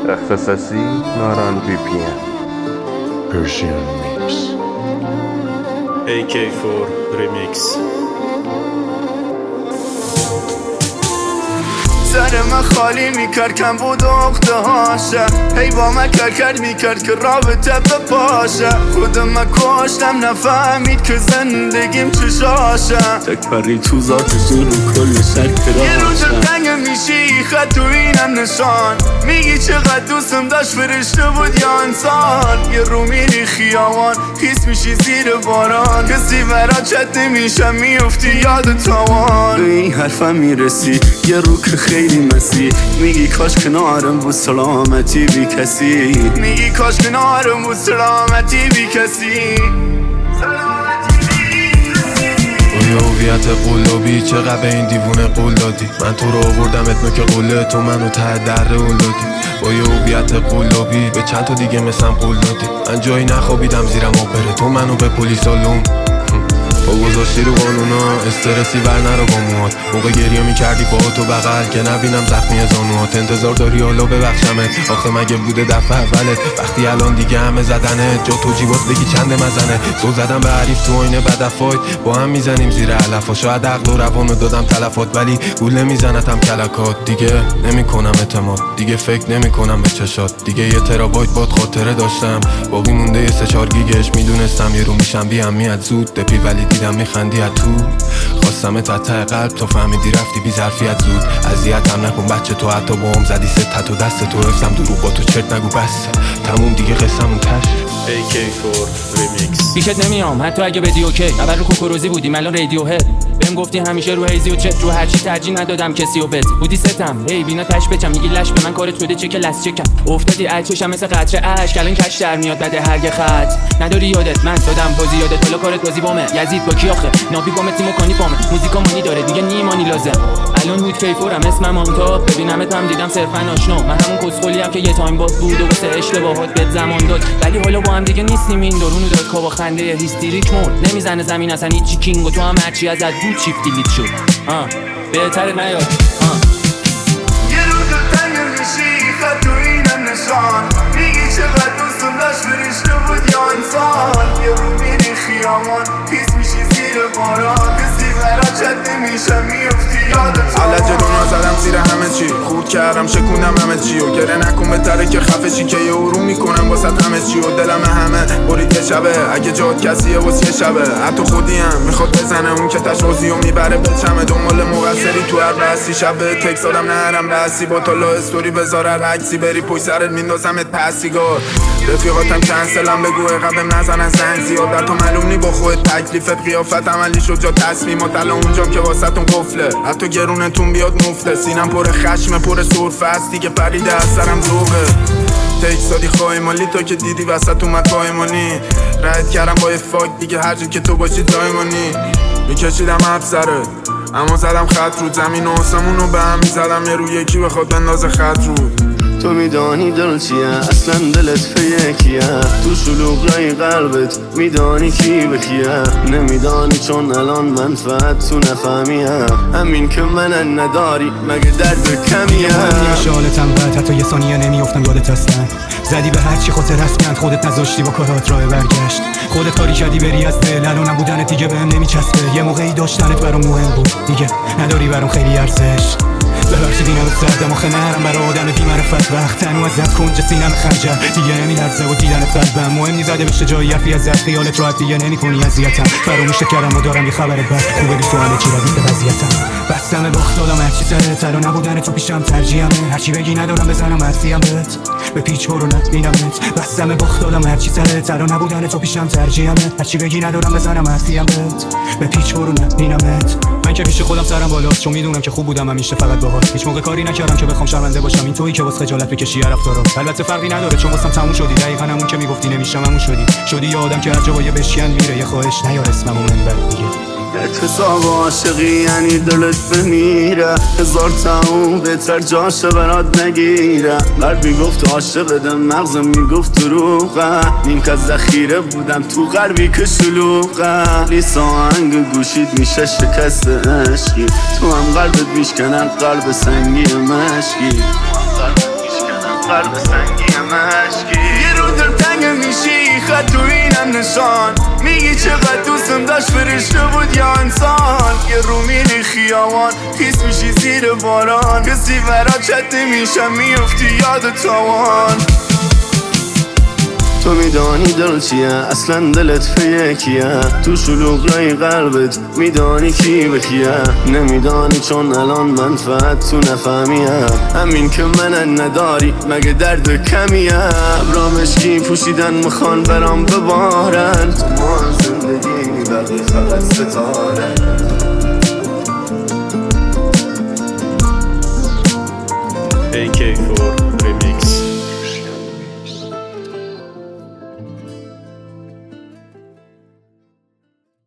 اختصاصی ناران VPN Persian Mix AK4 Remix. سر من خالی میکرد کم بود اخته هاشه هی با من کرد میکرد که رابطه بپاشه خودم من کشتم نفهمید که زندگیم چشاشه تک پری تو ذاتشون رو کل سر یه روز تنگ میشی خط تو اینم نشان میگی چقدر دوستم داشت فرشته بود یا انسان یه رو میری خیابان حس میشی زیر باران کسی برا چت نمیشم میفتی یاد تاوان به این حرفم میرسی یه رو که خیلی مسی میگی کاش کنارم بود سلامتی بی کسی میگی کاش کنارم بود سلامتی بی کسی با هویت قلابی چقدر به این دیوونه قول دادی من تو رو آوردم اتنو که قله تو منو ته در اول دادی با یه هویت قلابی به چند تا دیگه مثلم قول دادی من جایی نخوابیدم زیرم آپره تو منو به پلیس آلوم با گذاشتی رو قانونا استرسی بر نرو با موهات موقع گریه میکردی با تو بغل که نبینم زخمی زانوهات انتظار داری حالا ببخشمت آخه مگه بوده دفعه اولت وقتی الان دیگه همه زدنه جا تو جیبات بگی چند مزنه زل زدم به حریف تو آینه بدفایت با هم میزنیم زیر علفا شاید عقل و روانو دادم تلفات ولی گول نمیزنتم کلکات دیگه نمیکنم اعتماد دیگه فکر نمیکنم به چشات دیگه یه ترابایت باد خاطره داشتم باقی مونده یه 3-4 گیگش میدونستم یه رو میشم بی اهمیت زود دپی ولی دیدم میخندی از تو خواستم ته قلب تو فهمیدی رفتی بی ظرفیت زود اذیتم نکن بچه تو حتی با هم زدی ست تو دست تو حفظم دروغ با تو چرت نگو بس تموم دیگه قصه‌مون تش AK4 Remix. پیشت نمیام حتی اگه بدی اوکی اول رو کوکوروزی بودیم الان رادیو هد بهم گفتی همیشه رو هیزی و چت رو هرچی ترجیح ندادم کسی و بت بودی ستم هی بینا تش بچم میگی لش به من کارت شده چک لس چکم افتادی چشم مثل قطره اشک الان کش در میاد بده هر یه خط نداری یادت من دادم بازی یادت حالا کارت بازی بامه یزید با کی آخه نابی بام تیمو کانی پامه موزیکا مانی داره دیگه نیمانی لازم الان بود کیفورم اسمم آنتا ببینمت هم دیدم صرفا آشنا من همون کسخلیم که یه تایم باز بود و واسه اشتباهات بهت زمان داد ولی حالا با هم دیگه نیستیم این درونو داد کا با خنده هیستریک مرد نمیزنه زمین اصلا هیچی کینگ و تو هم هرچی ازت بود چیف دیلیت شد بهتره نیاد یه روز تنگ میشی خط تو اینم نشان میگی چقدر دوستم داشت فرشته بود یا انسان یه رو میری خیابان حس میشی زیر باران کسی برا چت نمیشم میفتی یادت علجه دونا زدم زیر همه چی خورد کردم شکوندم همه چی و گره نکن بهتره که خفه چی که یه اروم میکنم واسه همه چی و دلم همه برید یه شبه اگه جات کسیه واسه یه شبه حتی خودیم میخواد بزنه اون که تشوازی و میبره به چمه دنبال مقصری تو هر بحثی شبه تکس آدم نهرم بحثی با تا لا استوری بذاره عکسی بری پوی سرت میندازمت پسیگار رفیقاتم کنسلم بگو قبلم نزنن زنگ زیاد در تو معلوم با خود تکلیفت قیافت عملی شد جا تصمیمات الان اونجام که واسهتون قفله حتی گرونتون بیاد مفته سینم پر خشم پر سرفه است دیگه پریده از سرم ذوقه تکس دادی خواهی مالی تا که دیدی وسط اومد پایمانی رد کردم با یه فاک دیگه هر جا که تو باشی دایمانی میکشیدم حرف سرت اما زدم خط رو زمین و آسمون رو به هم میزدم یه رو یکی بخواد بندازه خط رو تو میدانی دل چیه اصلا دلت فیکیه تو شلوغای قلبت میدانی کی به کیه نمیدانی چون الان منفعت تو نفهمیه همین که من نداری مگه درد کمیه من شالتم بعد حتی یه ثانیه نمیافتم یادت هستم زدی به هرچی خاطر رسمیت خودت نذاشتی با کارات راه برگشت خودت کاری کردی بری از دل الان نبودنت دیگه بهم نمیچسبه یه موقعی داشتنت برام مهم بود دیگه نداری برام خیلی ارزش ببخشید اینم سردم آخه نرم برای آدم بی معرفت وقت تنو ازت کنج سینم خنجر دیگه نمیلرزه و دیدنت قلبم مهم نی زده بشه جایی حرفی ازت خیالت راحت دیگه نمیکنی اذیتم فراموش کردم و دارم یه خبر بد خوبه بی سوال چی ردید به وضعیتم بستم باخت دادم هرچی سرت الان نبودن تو پیشم ترجیحمه هرچی بگی ندارم بزنم حرفیم بهت به پیچ برو نبینمت بستم باخت دادم هرچی سرت الان نبودن تو پیشم ترجیحمه هرچی بگی ندارم بزنم حرفیم بهت به پیچ برو نبینمت من که پیش خودم سرم بالاست چون میدونم که خوب بودم همیشه فقط باهات هیچ موقع کاری نکردم که بخوام شرمنده باشم این تویی که واسه خجالت بکشی رفتارا البته فرقی نداره چون واسم تموم شدی دقیقاً همون که میگفتی نمیشم همون شدی یه آدم که هر جا با یه بشکن میره یه خواهش نیار اسممو منبر دیگه اعتصاب عاشقی یعنی دلت بمیره هزار تموم بهتر جاشه برات نگیره مرد میگفت عاشقدم مغزم میگفت دروغه نیم که ذخیره بودم تو قلبی که شلوغه لیس آهنگ گوشید میشه شکست عشقی تو هم قلبت میشکنن قلب سنگی مشکی قلب سنگی مشکی یه رو دلتنگ میشی خط تو اینم نشان میگی چقدر دوستم داشت فرشته بود یا انسان یه رو میری خیابان حس میشی زیر باران کسی برا چت نمیشم میفتی یاد تاوان تو میدانی دل چیه اصلا دلت به کیه تو شلوغای قلبت میدانی کی به کیه نمیدانی چون الان منفعت تو نفهمیه همین که من نداری مگه درد کمیه ابرا مشکی پوشیدن میخوان برام ببارن تو ما زندگی بقیه فقط ستاره AK4